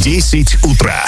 10 утра.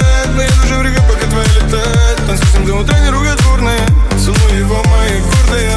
До утра не руготворные, целую его мои гордые.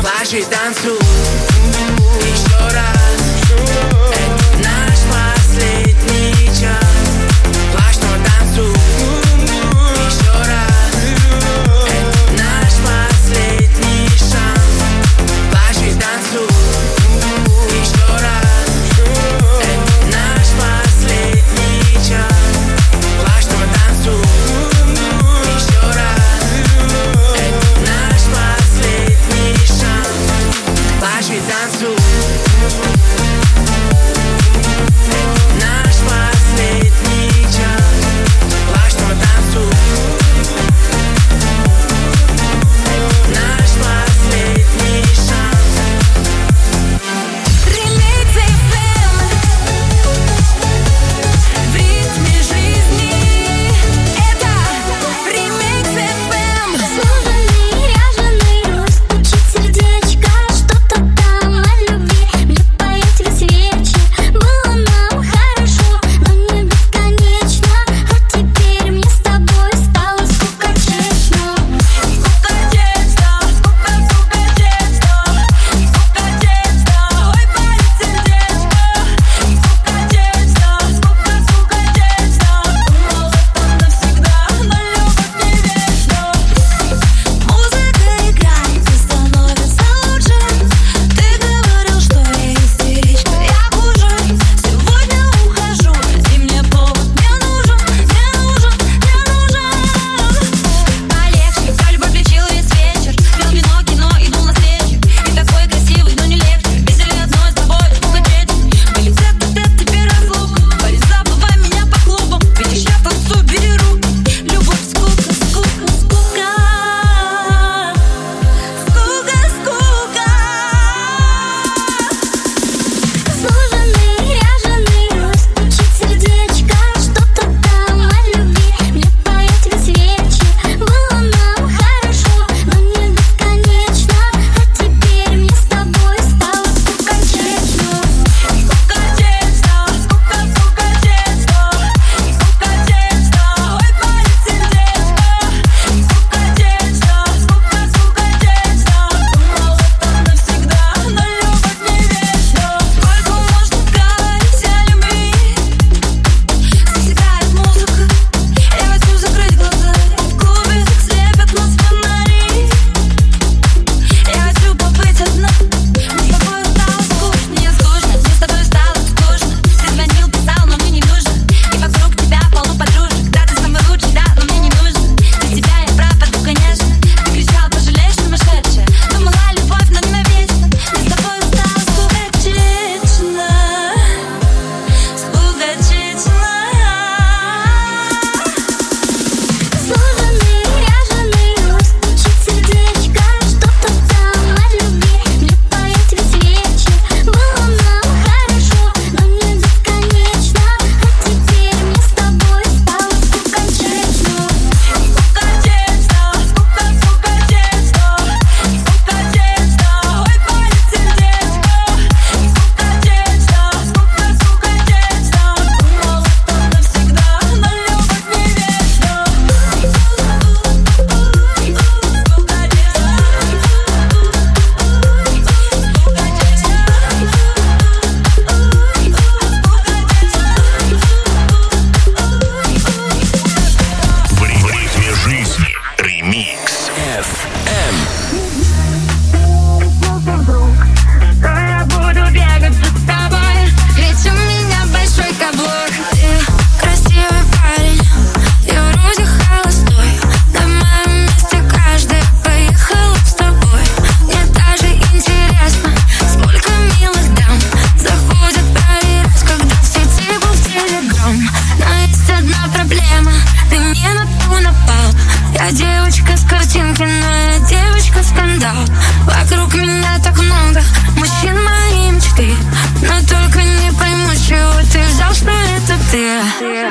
тебя проблема, ты не на ту напал. Я девочка с картинки, но я девочка-скандал. Вокруг меня так много мужчин моей мечты, но только не пойму, чего ты взял, что это ты.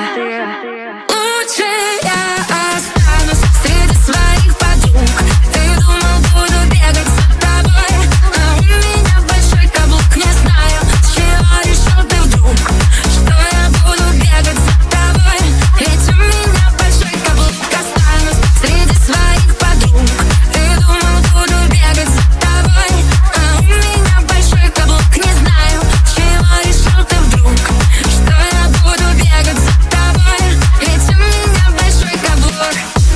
Лучше я останусь среди своих подруг. Ты думал, буду бегать за тобой, а у меня большой каблук. Не знаю, с чего решил ты вдруг, что я буду бегать за тобой, ведь у меня большой каблук. Останусь среди своих подруг. Ты думал, буду бегать за тобой, а у меня большой каблук. Не знаю, с чего решил ты вдруг, что я буду бегать за тобой, ведь у меня большой каблук.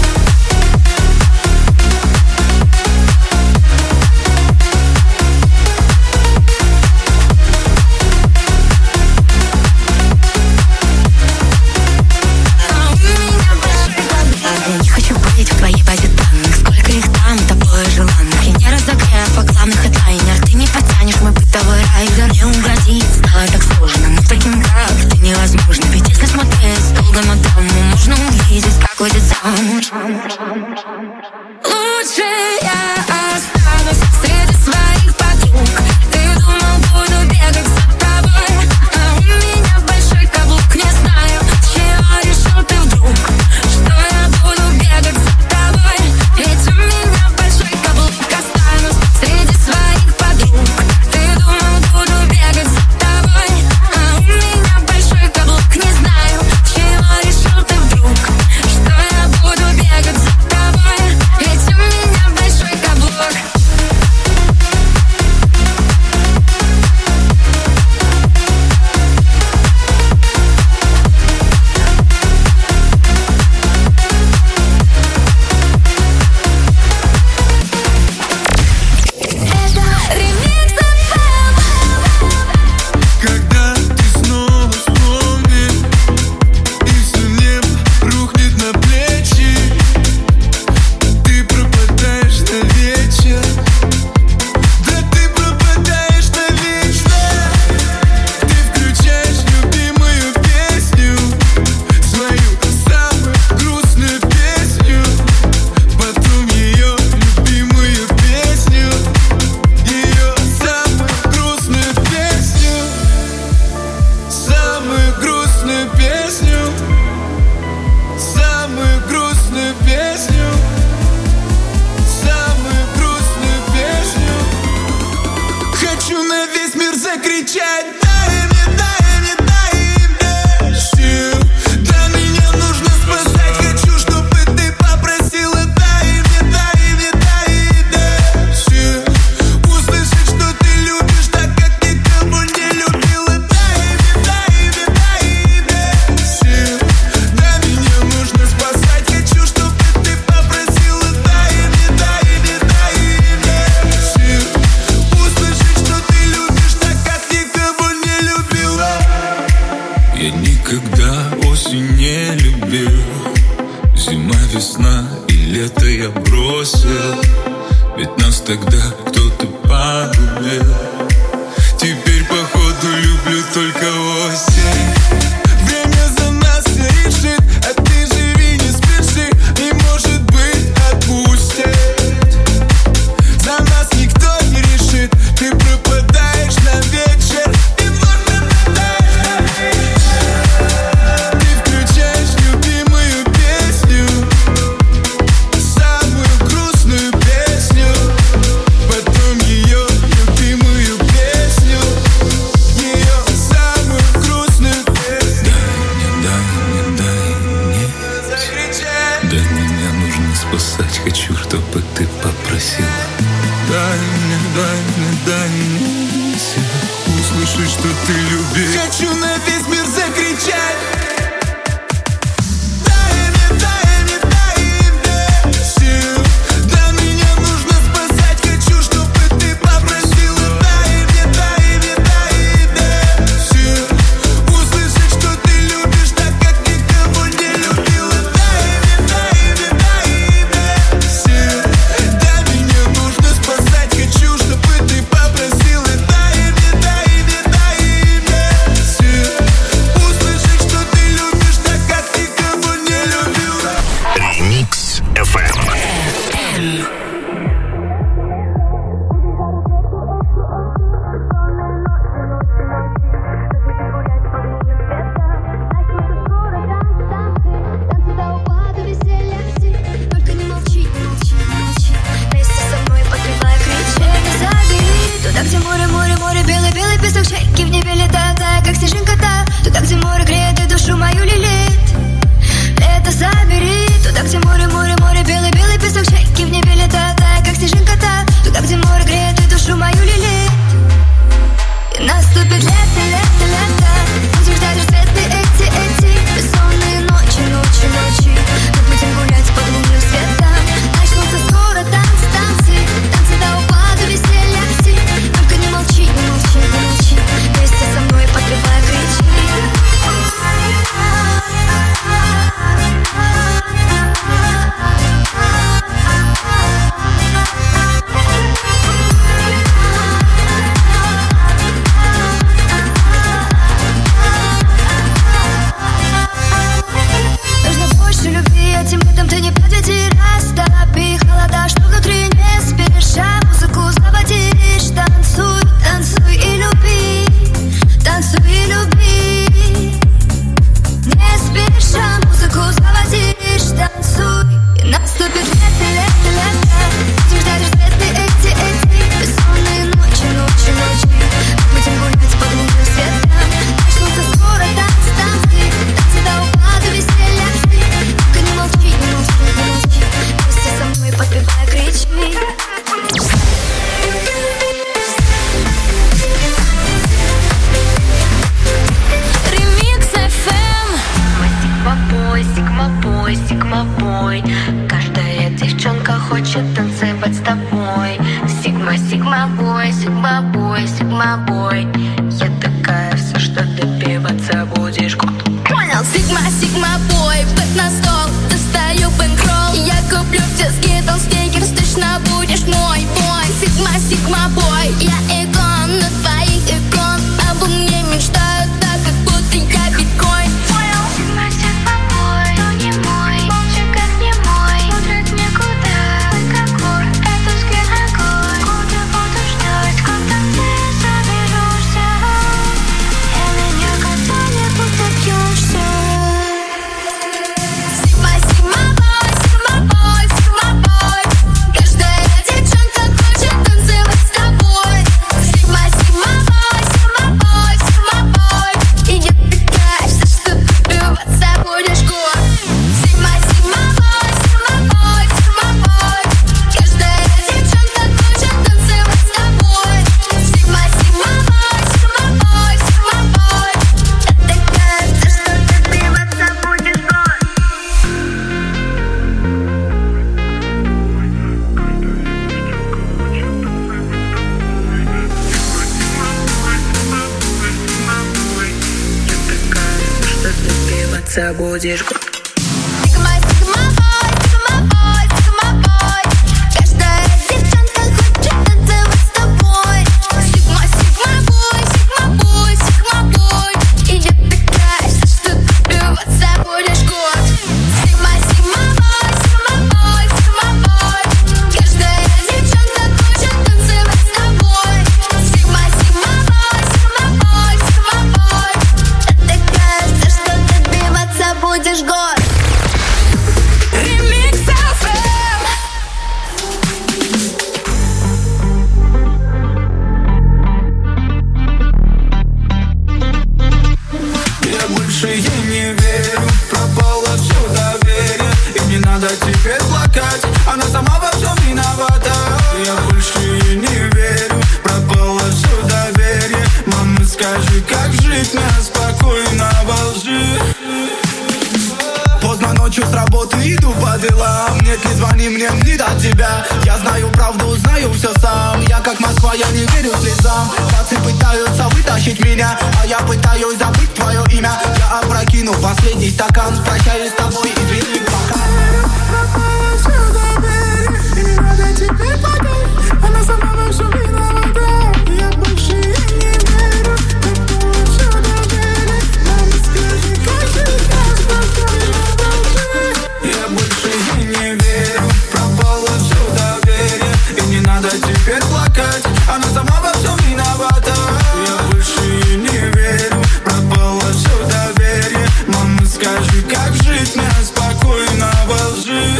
Я не хочу быть в твоей базе данных. Сколько их там, тобой желанных. Я не разогрев, а главный хедлайнер. Ты не потянешь мой бытовой рай. Не угодить стало так сложно, но таким как ты невозможно. Ведь если смотреть долго на даму, можно увидеть, как выйдет замуж. Лучше я останусь среди своих подруг. Ты думал, буду бегать за тобой, а у меня большой каблук. Не знаю, с чего решил ты вдруг, что я буду бегать за тобой, ведь у меня большой каблук. Останусь среди своих подруг. Ты думал, буду бегать за тобой, а у меня большой каблук. Не знаю, с чего решил ты вдруг, что я буду бегать за тобой, ведь у меня большой каблук. Когда ты снова вспомнишь, и все небо рухнет на плечи, ты пропадаешь навечно. Да ты пропадаешь навечно. Ты включаешь любимую песню, свою самую грустную песню, потом ее любимую песню, ее самую грустную песню, самую грустную песню, самую грустную песню, самую грустную песню. Хочу на весь мир закричать: дай мне, дай мне, дай мне сил. Да, меня нужно спасать. Хочу, чтобы ты попросила: дай мне, дай мне, дай мне сил. Услышать, что ты любишь так, как никого не любила. Дай мне, дай мне, дай мне сил. Да, меня нужно спасать. Хочу, чтобы ты попросила: дай мне, дай мне, дай мне сил. Услышать, что ты любишь так, как никого не любила. Я никогда осень не любил. Зима, весна и лето я бросил, ведь нас тогда кто-то погубил. Теперь походу люблю только осень. Время за нас все решит, а ты живи, не спеши, и может быть отпустит. За нас никто не решит. Ты пропадаешь на вечер, и вновь пропадаешь на вечер. Ты включаешь любимую песню, самую грустную песню, потом ее любимую песню, ее самую грустную песню. Дай мне закричать. Да, меня нужно спасать. Хочу, чтобы ты попросила: дай мне сил. Услышать, что ты любишь. Хочу на весь мир закричать: дай мне, дай мне, дай мне сил. Да, меня нужно спасать. Хочу, чтобы ты попросила: дай мне, дай мне, дай мне сил. Услышать, что ты любишь так, как никого не любила. Дай мне, дай мне, дай мне сил. Да, меня нужно спасать. Хочу, чтобы ты попросила: дай мне, дай мне, дай мне сил. забери. Туда, где море, море, море, белый, белый песок, чайки в небе летают, тая, как снежинка та. Туда, где море греет и душу мою лелеет. И наступит лето, лето, лето. Будем ждать рассветы эти бессонные ночи, ночи, ночи. Мы будем гулять под лунным светом. Начнутся скоро танцы, танцы, танцы до упаду, веселья все. Только не молчи, не молчи, не молчи. Вместе со мной подпевай, кричи. Нужно больше любви, этим летом ты не подведи. Растопи холода, что внутри не спеша. Музыку заводишь, танцуй, танцуй и люби. Танцуй и люби. Не спеша, музыку заводишь, танцуй. И наступит лето, лето, лето. Будем ждать рассветы эти бессонные ночи, ночи, ночи. Будем гулять под лунным светом. Начнутся скоро танцы, танцы, танцы до упаду, веселья все. Только не молчи, не молчи, не молчи. Вместе со мной подпевай, кричи. Ремикс FM. Сигма-бой, сигма-бой, сигма-бой. Каждая девчонка хочет танцевать с тобой. Сигма, сигма-бой, сигма-бой, сигма-бой. Я такая, все, что добиваться будешь. Понял? Сигма, сигма-бой, встать на стол, достаю бэнкролл. Я куплю тебе скидл, стикерс, точно будешь мой бой. Сигма, сигма-бой, я икон, на твоих икон. Обо мне мечтают так, как будто я биткоин. Понял? Сигма, сигма-бой, но не мой. Молча, как не мой. Удрать некуда, алкоголь, это взгляд огонь. Куда буду ждать, когда ты заберешься? И меня когда-нибудь добьешься. Сигма, сигма-бой, сигма-бой, сигма-бой. Каждая девчонка хочет танцевать с тобой. Сигма, сигма-бой, сигма-бой, сигма-бой. И я такая, все, что добиваться будешь год. Сигма, сигма-бой, сигма-бой, сигма-бой. Каждая девчонка хочет танцевать с тобой. Сигма, сигма-бой, сигма-бой, сигма-бой. Я такая, все, что добиваться будешь год. Добиваться будешь. Сигма, сигма-бой, сигма-бой, сигма-бой. Каждая девчонка хочет танцевать с тобой. Сигма, сигма-бой, сигма-бой, сигма-бой. И я такая, все, что добиваться будешь год. Сигма, сигма-бой, сигма-бой, сигма-бой. Каждая девчонка хочет танцевать с тобой. Сигма, сигма-бой, сигма-бой, сигма-бой. Я такая, все, что добиваться будешь год. Ремикс FM. Я больше ей не верю, пропало все доверие. И не надо теперь плакать, она сама во всем виновата. Я больше ей не верю, пропало все доверие. Мама, скажи, как жить мне спокойно во лжи? Поздно ночью с работы иду по делам. Нет, не звони мне, не до тебя. Я знаю правду, знаю все сам. Я как Москва, я не верю слезам. Пацы пытаются вытащить меня, а я пытаюсь забыть твое имя. Я опрокину последний стакан. Прощаюсь с тобой, извини, пока. И не надо теперь плакать, она сама во всем виновата. Я больше ей не верю, пропало все доверие. Мама, скажи, как жить мне спокойно во лжи? Я больше ей не верю, пропало все доверие. И не надо теперь плакать, она сама во всем виновата. Я больше ей не верю, пропало все доверие. Мама, скажи, как жить мне спокойно во лжи?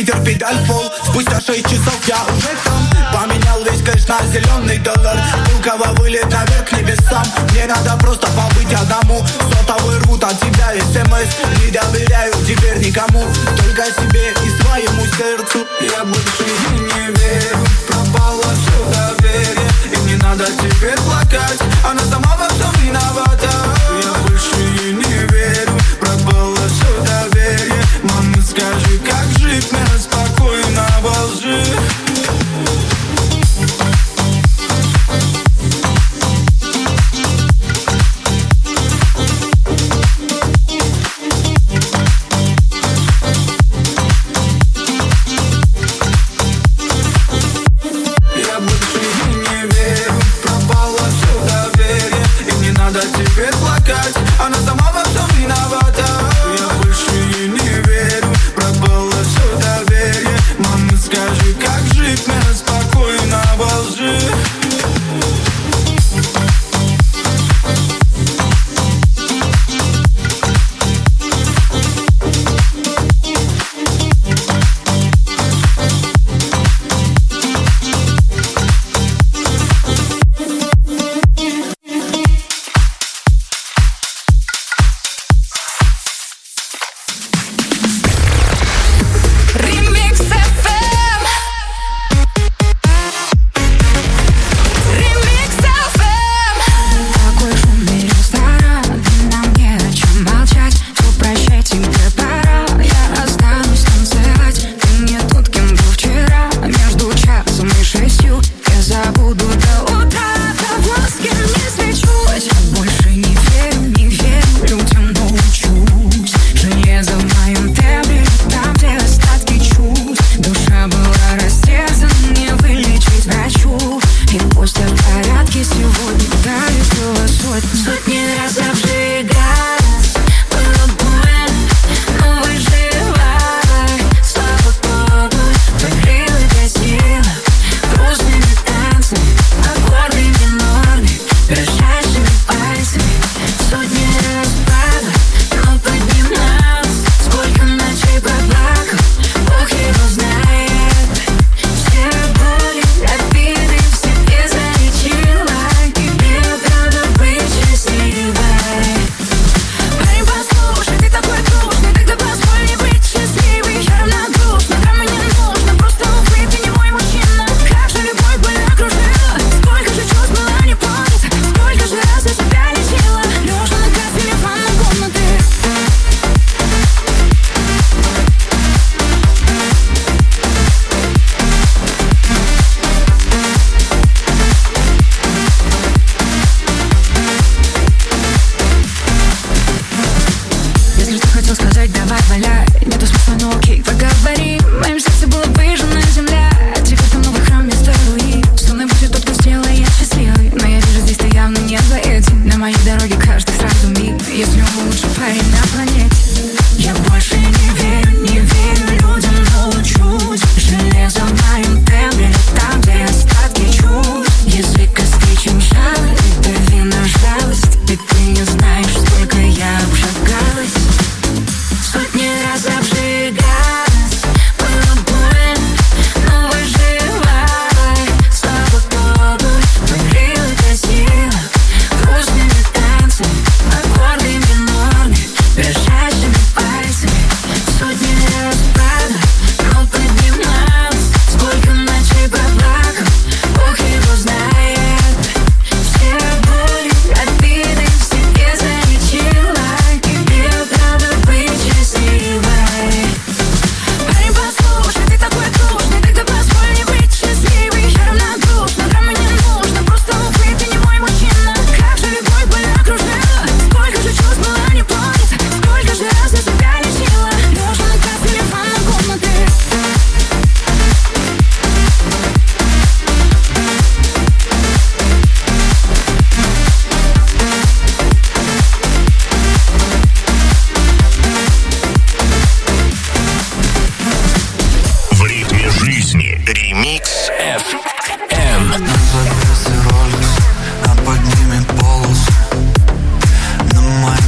лидер, педаль в пол. Спустя 6 часов я уже там. Поменял весь кэш на зеленый доллар. Пулково вылет наверх к небесам. Мне надо просто побыть одному. Сотовый рвут от тебя СМС. Не доверяю теперь никому, только себе и своему сердцу. Я больше не верю, пропало все доверие. И не надо теперь плакать, она сама во всем виновата. Я больше ей не верю, пропало все доверие. Мама, скажи, как жить мне спокойно во лжи? Теперь плакать, она сама во всем виновата. Я больше ей не верю, пропало все доверие. Мама, скажи, как жить мне спокойно во лжи?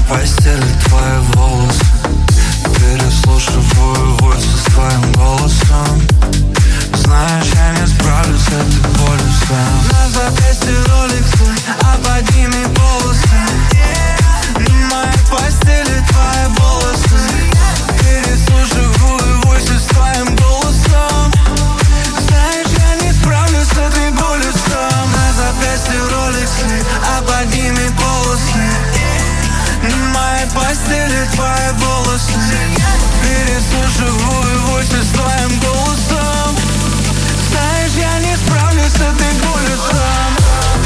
постели твои волосы. Переслушиваю войсы с твоим голосом. постели твои волосы, переслушиваю войсы с твоим голосом. Знаешь, я не справлюсь с этой болью сам.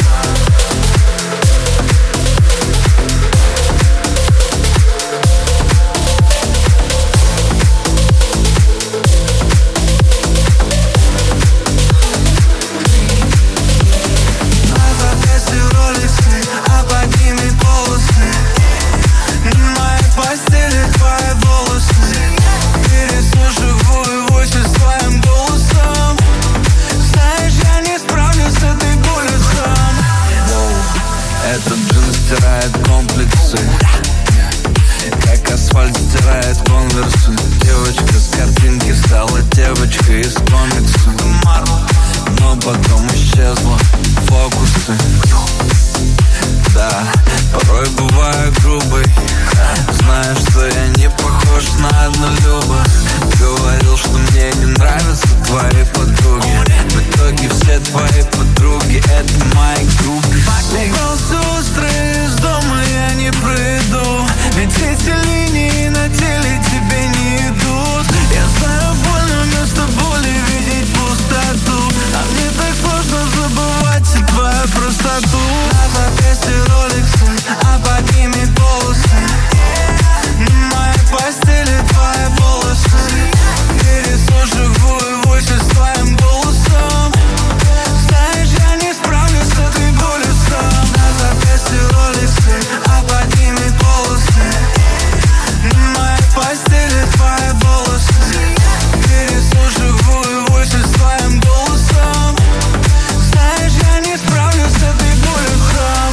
Этот джин стирает комплексы, как асфальт стирает конверсы. Девочка с картинки стала девочкой из комикса, но потом исчезла фокусы. Да, порой бываю грубой, знаю, что я не похож на однолюба. Говорил, что мне не нравятся твои подруги. В итоге все твои подруги — это мои группы. Голос острый, из дома я не пройду, ведь эти линии на теле тебе не идут. Я знаю, больно вместо боли видеть пустоту, а мне так сложно забывать и твою простоту. На запястье роликсы, а под ними полосы. На моей постели твои волосы, переслушиваю войсы с твоим голосом. Знаешь, я не справлюсь с этой болью сам. На запястье роликсы, а под ними полосы. На моей постели твои волосы, переслушиваю войсы с твоим голосом. Знаешь, я не справлюсь с этой болью сам.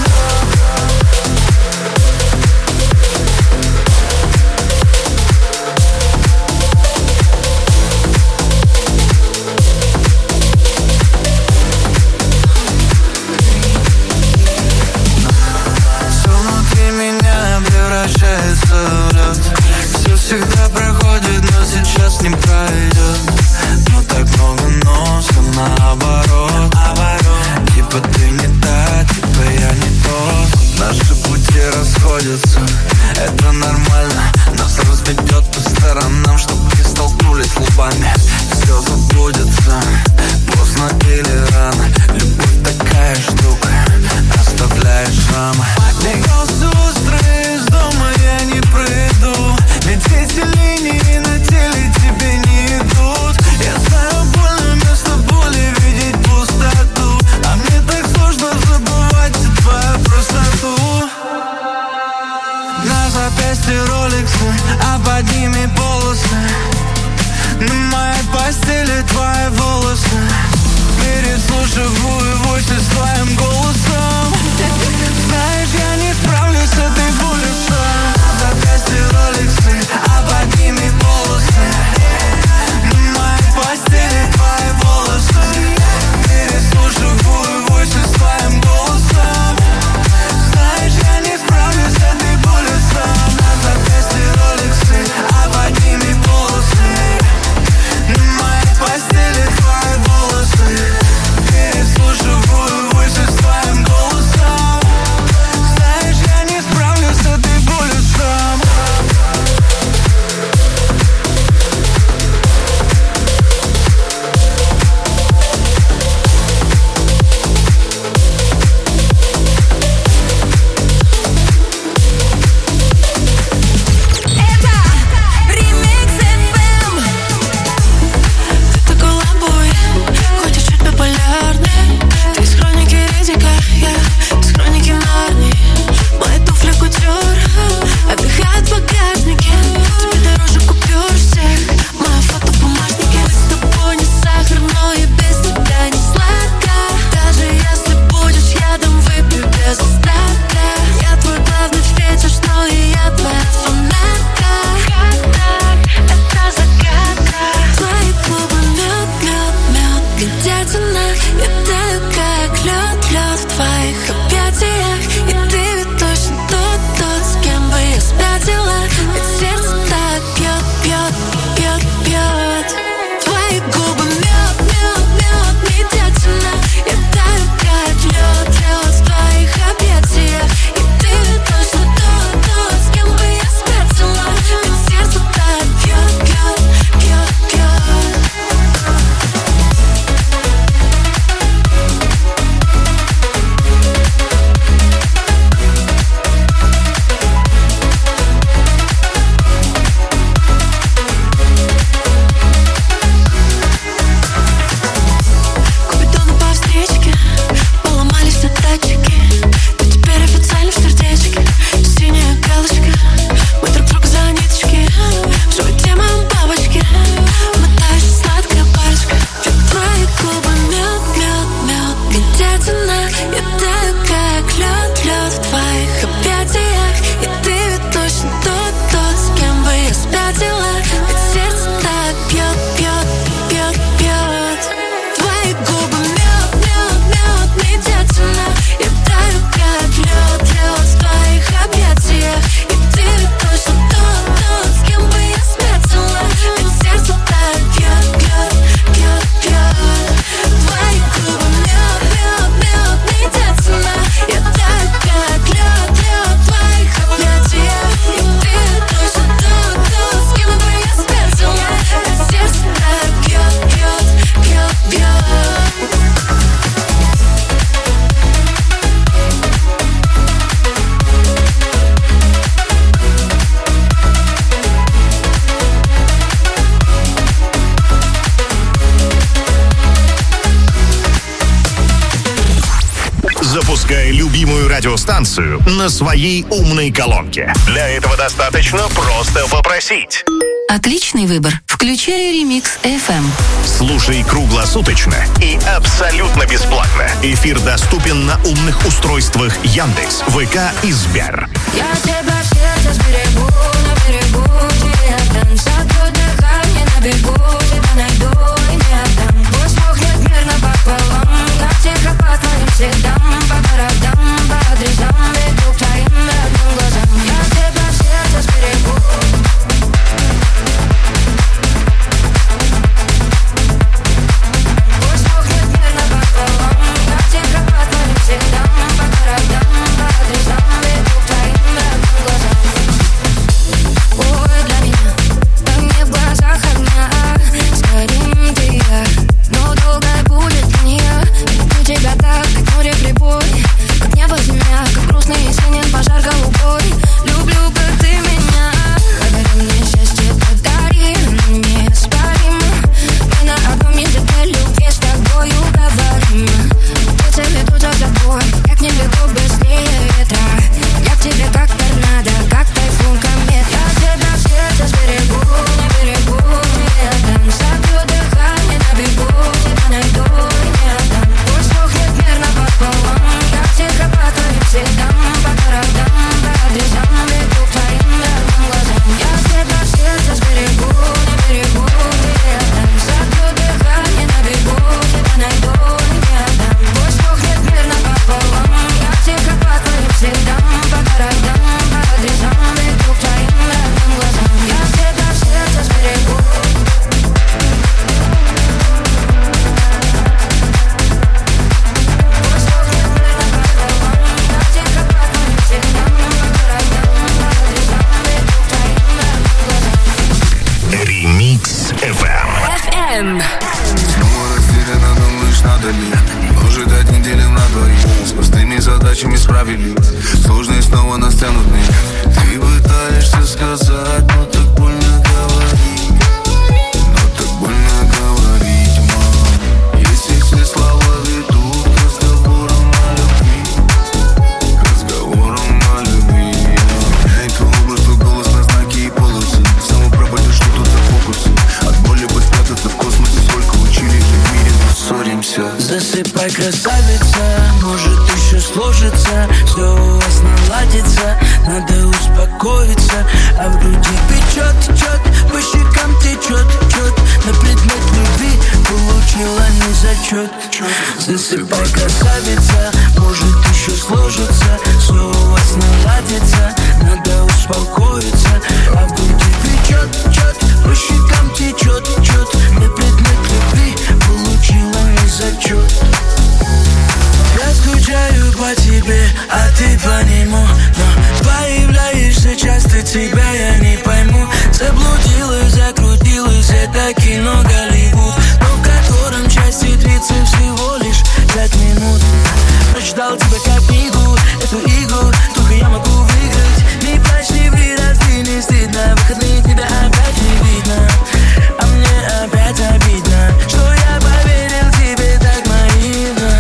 Все внутри меня превращается в лед. Все всегда проходит, но сейчас не пройдет. Но так много, но все наоборот. Типа ты не та, типа я не тот. Наши пути расходятся, это нормально. Нас разведет по сторонам, чтоб не столкнулись лбами. Все забудется, поздно или рано. Любовь такая штука, оставляет шрамы. Голос острый, из дома я не пройду, ведь эти линии на теле тебе не идут. Я знаю, больно вместо боли видеть пустоту, а мне так сложно забывать и твою простоту. На запястье роликсы, а под ними полосы. На моей постели твои волосы, переслушиваю войсы с твоим голосом. Знаешь, я не справлюсь с этой болью сам. На запястье роликсы, а под ними полосы. На моей постели твои волосы, переслушиваю войсы с твоим голосом. Знаешь, я не справлюсь с этой болью сам. На запястье роликсы, а под ними полосы. На моей постели твои волосы, переслушиваю войсы с твоим голосом. Знаешь, радиостанцию на своей умной колонке. Для этого достаточно просто попросить. Отличный выбор. Включай Remix FM. Слушай круглосуточно и абсолютно бесплатно. Эфир доступен на умных устройствах Яндекс, ВК и Сбер. Я тебя в сердце сберегу, на берегу тебе отдам. Сотру дыхание на бегу, тебя найду и не отдам. Пусть мокнет мир напополам, как тихо по твоим следам. По городам, по адресам, иду к твоим родным глазам. Я тебя в сердце сберегу. Засыпай, красавица, может еще сложится, все у вас наладится, надо успокоиться, а в груди печет, по щекам течет, на предмет любви получила не зачет. Засыпай, красавица, может еще сложится, все у вас наладится, надо успокоиться, а в груди печет, по щекам течет, на предмет любви получила не зачет. Я скучаю по тебе, а ты по нему, но появляешься часто, тебя я не пойму. Заблудилась, закрутилась, это кино Голливуд, но в котором части длится всего лишь 5 минут. Прочитал тебя как книгу, эту игру только я могу выиграть. Не плачь, не ври, разве не стыдно? Выходные тебя опять не видно, а мне опять обидно, что я поверил тебе так наивно.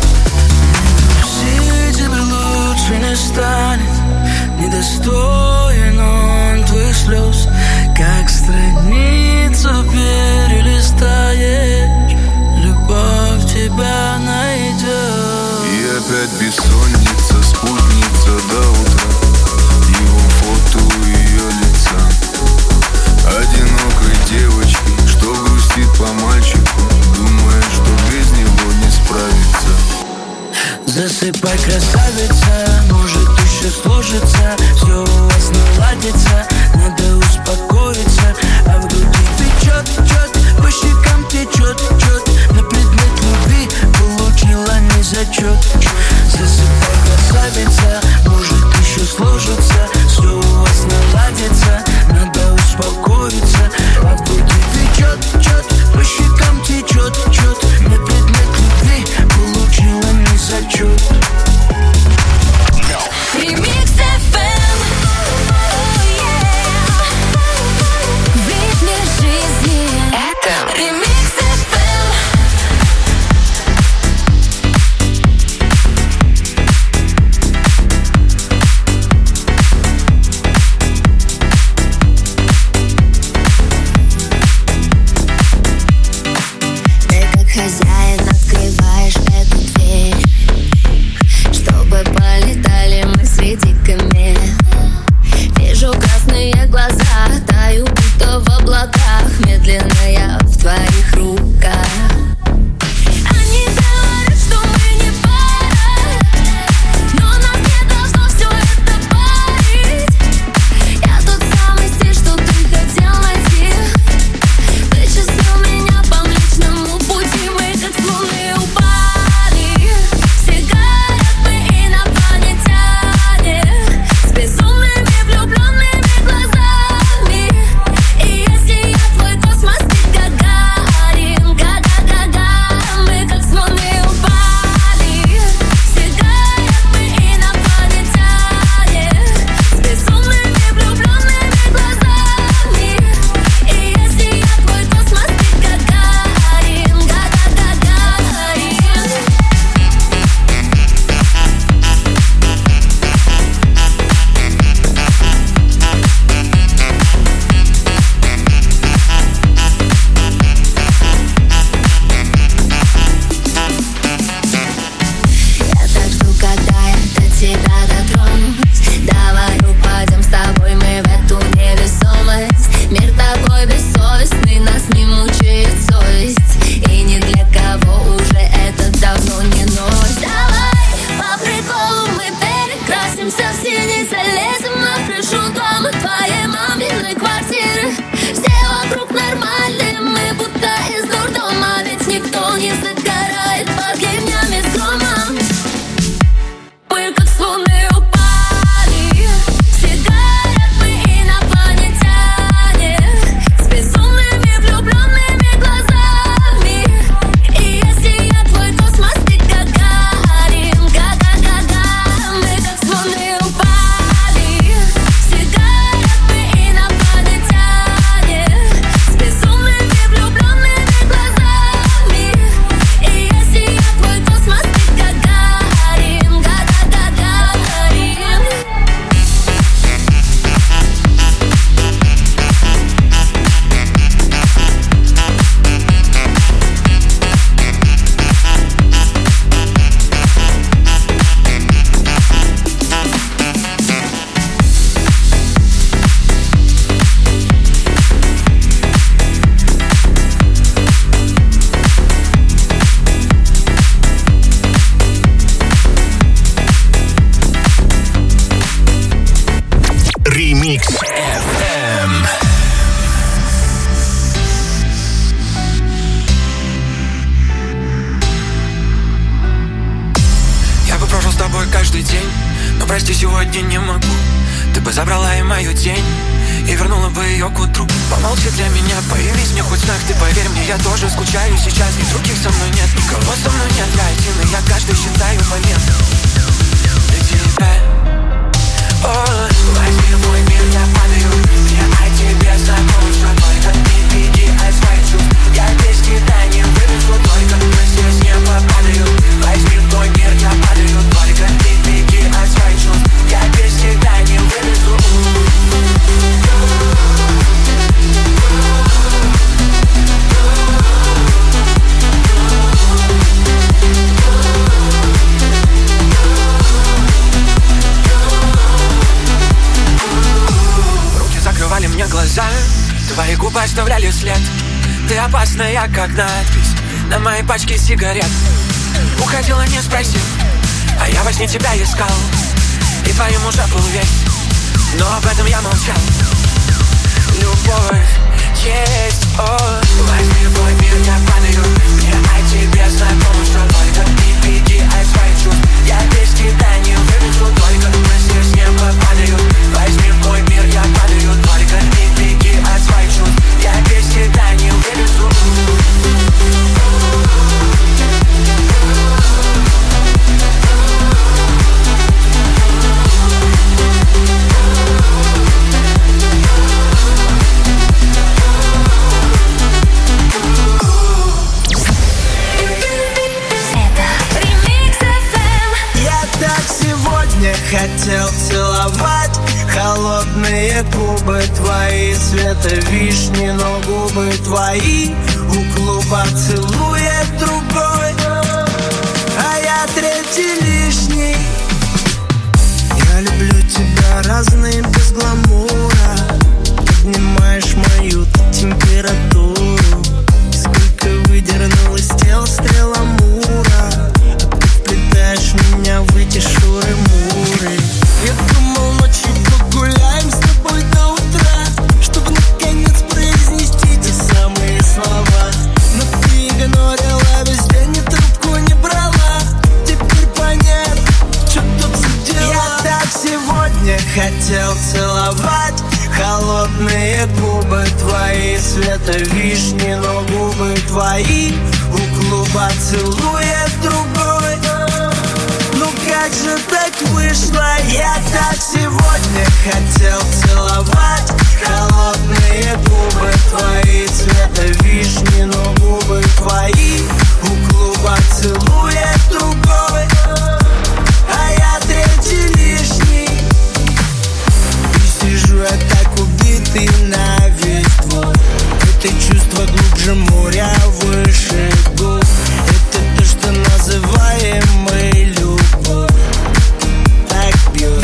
Все тебе лучше не станет, недостоин он твоих слез. Как страницу перелистаешь, любовь тебя найдет. И опять бессонница, спутница до утра, его фото у ее лица. Одинокой девочки, что грустит по мальчику, думает, что без него не справится. Засыпай, красавица, может еще сложится, все у вас наладится, надо успокоиться, а в груди печет, по щекам течет, на предмет любви получила не зачет. Засыпай, красавица, может еще сложится, все у вас наладится, надо успокоиться, а в груди печет, по щекам течет, на предмет любви получила не зачет. Remix FM. Oh, yeah. В ритме жизни. Это Remix FM. Remix FM. Я бы прожил с тобой каждый день, но прости, сегодня не могу. Ты бы забрала и мою тень и вернула бы ее к утру. Помолчи для меня, появись мне хоть в снах. Ты поверь мне, я тоже скучаю сейчас. Ни других со мной нет, никого со мной нет. Я один, и я каждый считаю момент для тебя. Ой, возьми мой мир, я падаю. Мне о тебе знакомо все, только не беги от своих чувств. Я без тебя не вылезу, только мысли с неба падают. Возьми мой мир, я падаю. Только не беги от своих чувств. Я без тебя не вылезу. Закрывали мне глаза, твои губы оставляли след. Ты опасная, как надпись на моей пачке сигарет. Уходила, не спросив, а я во сне тебя искал, и твоим уже был весь, но об этом я молчал. Любовь есть, о, возьми мой мир, я падаю. Мне о тебе знакомо все, только не беги от своих чувств. Я без тебя не вылезу, только мысли с неба падают. Возьми мой мир, я падаю. Только не беги от своих чувств. Я без тебя не вылезу. Хотел целовать холодные губы твои, цвета вишни, но губы твои у клуба целует другой, а я третий лишний. Я люблю тебя разным, без гламура. Поднимаешь мою температуру. Сколько выдернулась тела стрела Мура, а ты вплетаешь меня в эти шуры-муры. Я думал, ночью погуляем с тобой до утра, чтобы наконец произнести те самые слова. Но ты игнорила весь день и трубку не брала. Теперь понятно, что тут за дела. Я так сегодня хотел целовать холодные губы твои, цвета вишни, но губы твои у клуба целует другой. Ну как же так вышло? Я так сегодня хотел целовать холодные губы твои, цвета вишни, но губы твои у клуба целует другой, а я третий лишний. И сижу я так убитый на весь двор. Это чувство глубже моря, выше губ. Это то, что называем мы любовь. Так бьет.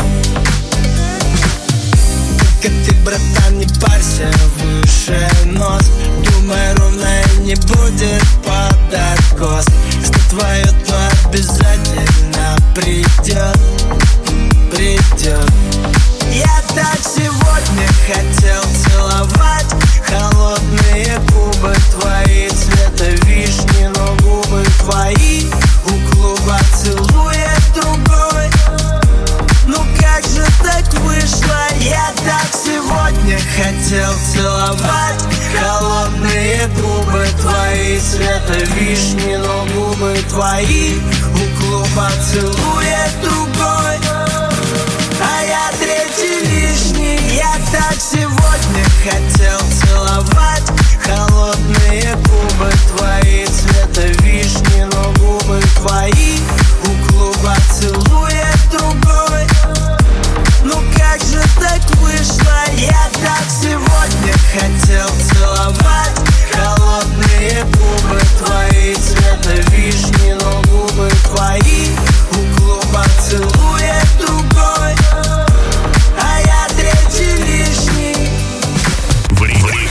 Только ты, братан, не парься, выше нос. Думай ровно, не будет под откос. Что твое, то обязательно придет. Придет. Я так сегодня хотел целовать холодные губы твои, цвета вишни, но губы твои у клуба целует другой. Ну как же так вышло? Я так сегодня хотел целовать холодные губы твои, цвета вишни, но губы твои у клуба целует другой, а я третий лишний. Я так сегодня хотел целовать холодные губы твои, цвета вишни, но губы твои у клуба целует другой. Ну как же так вышло? Я так сегодня хотел целовать холодные губы твои, цвета вишни, но губы твои у клуба целует другой, а я третий лишний. Время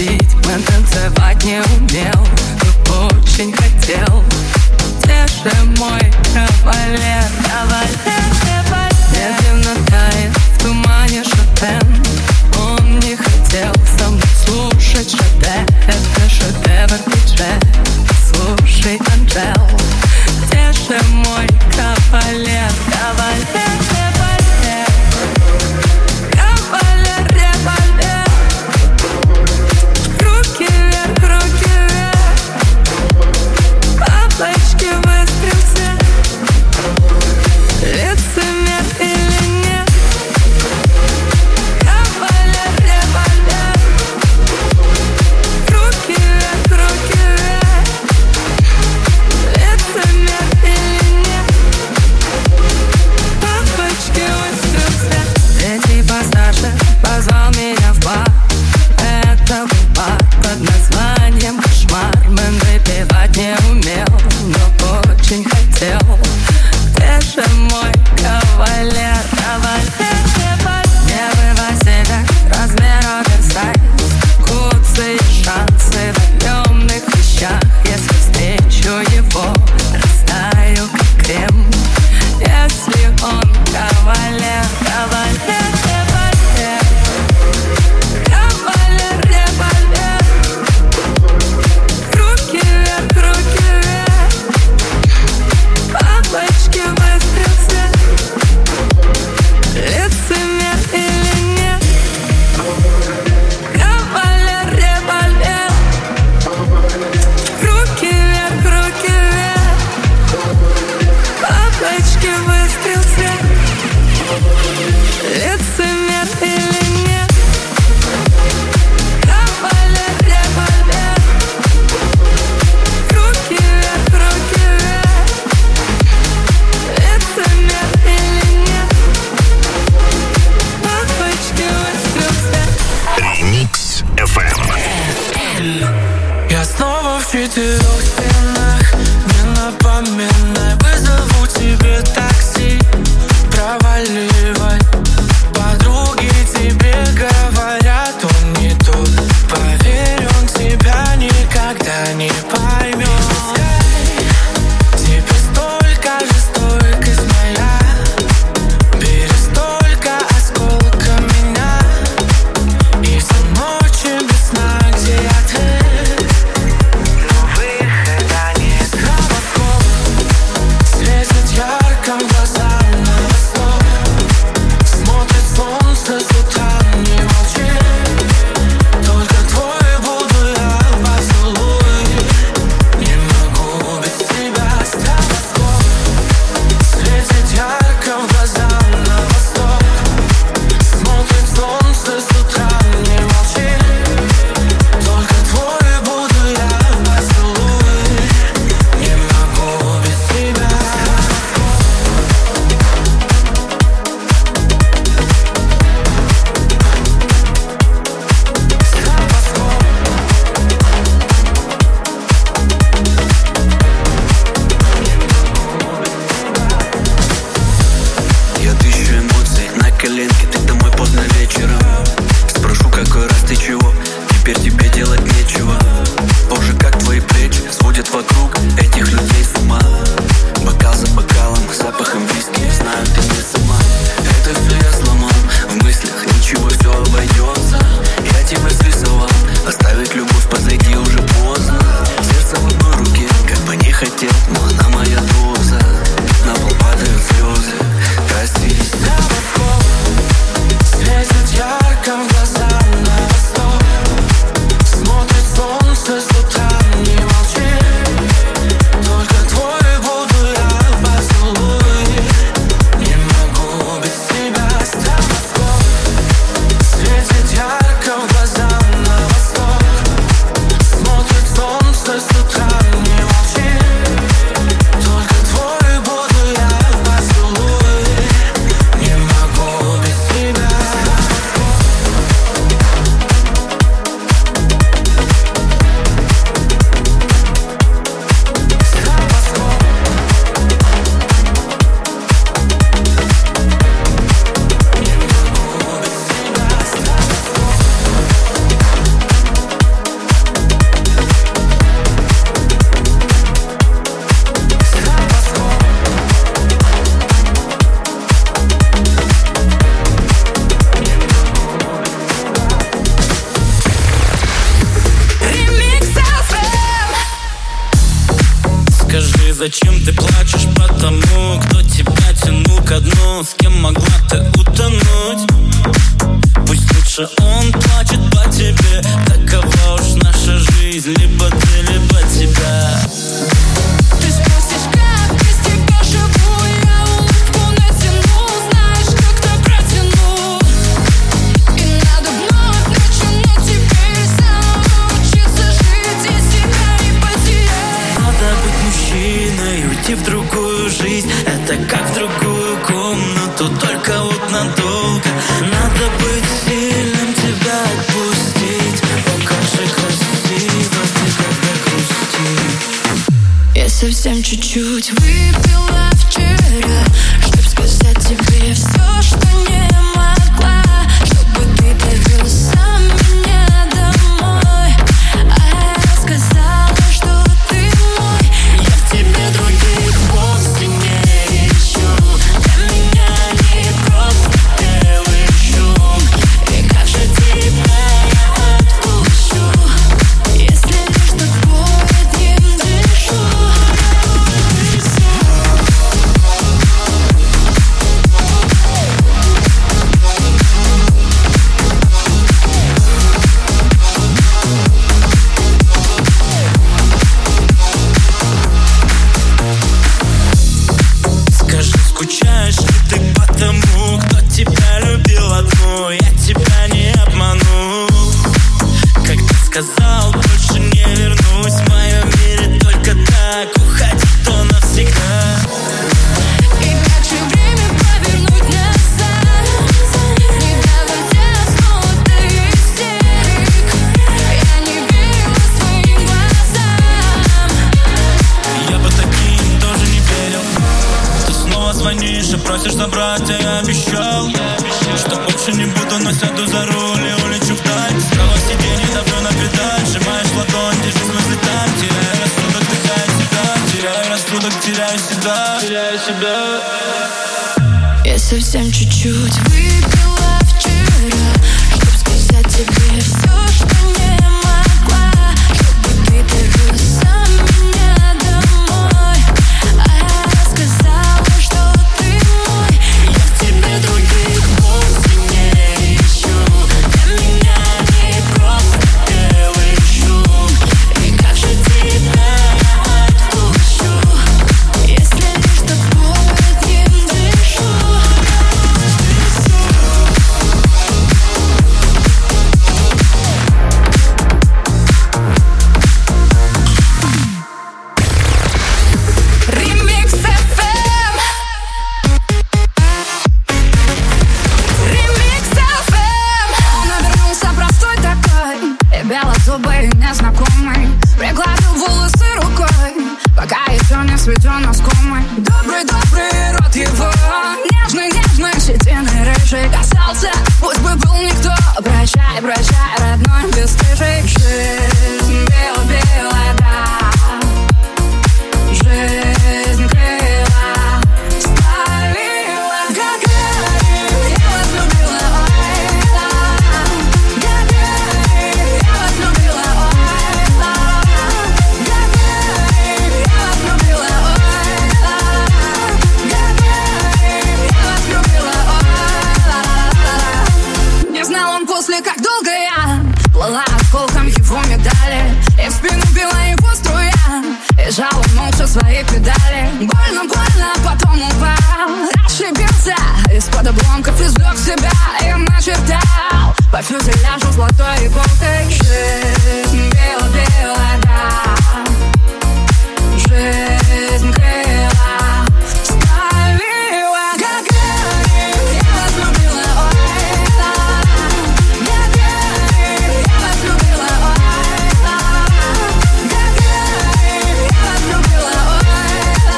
простить, мы танцевать не умел, но очень хотел. Где же мой кавалер, кавалер, кавалер? Медленно тает в тумане Шопен. Он не хотел со мной слушать Шопен. Это шедевр диджея. Слушай, Анжел, где же мой кавалер, кавалер, кавалер? Кавалер, револьвер. Руки вверх, руки вверх. Бабочки выстрелся. Лицемер или нет? Кавалер, револьвер. Руки вверх, руки вверх. Лицемер или нет? Бабочки выстрелся. Третий постарше позвал меня в бар. Это был бар под названием «Кошмар». Мэн выпивать не умел, но очень хотел. Где же мой кавалер, кавалер, кавалер? Не вывози так, размер оверсайз. Куцы и шансы в объемных вещах. Если встречу его, растаю как крем. Если он кавалер, кавалер, кавалер. Кавалер, револьвер. Руки вверх, руки вверх. Бабочки выстрелся. Лицемер или нет? Кавалер, револьвер. Руки вверх, руки вверх. Бабочки выстрелся. Лицемер или нет? Кавалер, револьвер. Руки вверх, руки вверх. Лицемер или нет? Бабочки выстрелся. Ремикс FM. Я снова в четырех стенах. Не напоминай, вызову тебе такси. Проваливай. Подруги тебе говорят, он не тот. Поверь, он тебя никогда не поймет. Тебе столько же стойкость моя. Бери столько осколка меня. И все ночи без сна, где ответ. Но выхода нет. Небоскоп светит ярко в глаза на восток. Смотрит солнце с утра, не молчи. Только твой буду я, поцелуй. Не могу без тебя. Небоскоп светит ярко в глаза на восток. Смотрит солнце с утра, не молчи. Только твой буду я, поцелуй. Не могу без тебя. Я тысячу эмоций на коленке, ты домой поздно вечером. Спрошу, какой раз ты чего, теперь тебе делать нечего. Боже, как твои плечи сводят вокруг этих людей с ума. Бокал за бокалом, запахом виски, знаю, ты не сама. Это все я сломал, в мыслях ничего, все обойдется. Я тебя срисовал, оставить любовь позади уже поздно. Сердце в одной руке, как бы не хотел, но она моя доза. На пол падают слезы, прости. Небоскоп светит ярко в глаза на восток. Зачем ты плачешь по тому, кто тебя тянул ко дну? С кем могла ты утонуть? Пусть лучше он плачет по тебе. Такова уж наша жизнь, либо ты, либо тебя. Ты спросишь, как без тебя живу, я улыбку натяну. Знаешь, как-то протяну. И надо вновь начинать теперь заново учиться жить и себя не потерять. Надо быть мужчиной, уйти в другую жизнь. Это как в другую комнату, только вот надолго. Надо быть сильным, тебя отпустить. О, как же красиво ты, когда грустишь. Я совсем чуть-чуть выпила вчера, чтоб сказать тебе все, что не могла. Чтобы ты довез сам меня домой. А я сказала, что ты мой. Я в тебе других вовсе не ищу. Для меня не просто белый шум. И как же тебя я отпущу, если лишь тобой одним дышу. Скажи, скучаешь ли ты по тому, кто тебя любил одну? Я тебя не обману. Когда сказал, больше не вернусь. В моем мире только так, уходить то навсегда. И как же время повернуть назад, не доводя снова до истерик. Я не верила своим глазам. Я бы таким тоже не верил. Ты снова звонишь и просишь забрать, а я обещал, что больше не буду, но сяду за руль и улечу вдаль. С правого сиденья давлю на педаль, сжимаешь ладонь, держись мысли там. Теряю рассудок, теряю себя. Теряю рассудок, теряю себя. Теряю себя. Я совсем чуть-чуть выпила вчера, чтоб сказать тебе все, что не могла. Чтобы ты довез сам меня домой. А я сказала, что ты мой. Я в тебе других вовсе не ищу. Для меня не просто белый шум. И как же тебя я отпущу, если лишь тобой одним дышу. Ремикс FM. Ремикс FM. Он обернулся простой такой и белозубый, незнакомый. Пригладил волосы рукой, пока еще не светен носком. Добрый-добрый рот его, нежный-нежный, щетиной рыжий. Касался, пусть бы был никто. Прощай, прощай, родной бесстыжий. Жизнь белая, да. Жизнь крыла, спалила. Гагарин, я вас любила, ой, да. Гагарин, я вас любила, ой, да. Гагарин, я вас любила, ой, да. Гагарин, я вас любила, ой, да. Не знал он после, как долго я плыла осколком его медали, и в спину била его струя, и жал он молча свои педали. Больно, потом упал, расшибился из-под обломков, извлек себя и начертал по фюзеляжу золотой иголкой. Жизнь белая, да. Жизнь крыла, спалила. Гагарин, я вас любила, ой, да. Гагарин, я вас любила, ой, да. Гагарин, я вас любила, ой, да.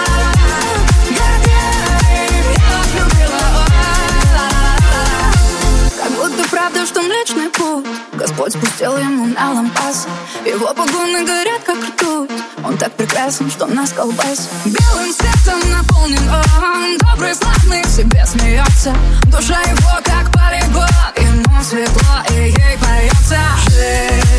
Гагарин, я вас любила, ой, да. Как будто правда, что Млечный Путь Господь спустил ему на лампасы. Его погоны горят, как ртуть. Он так прекрасен, что нас колбасит. Белым светом наполнен он, добрый, славный, в себе смеется. Душа его, как полигон, ему светло, и ей поется. Жизнь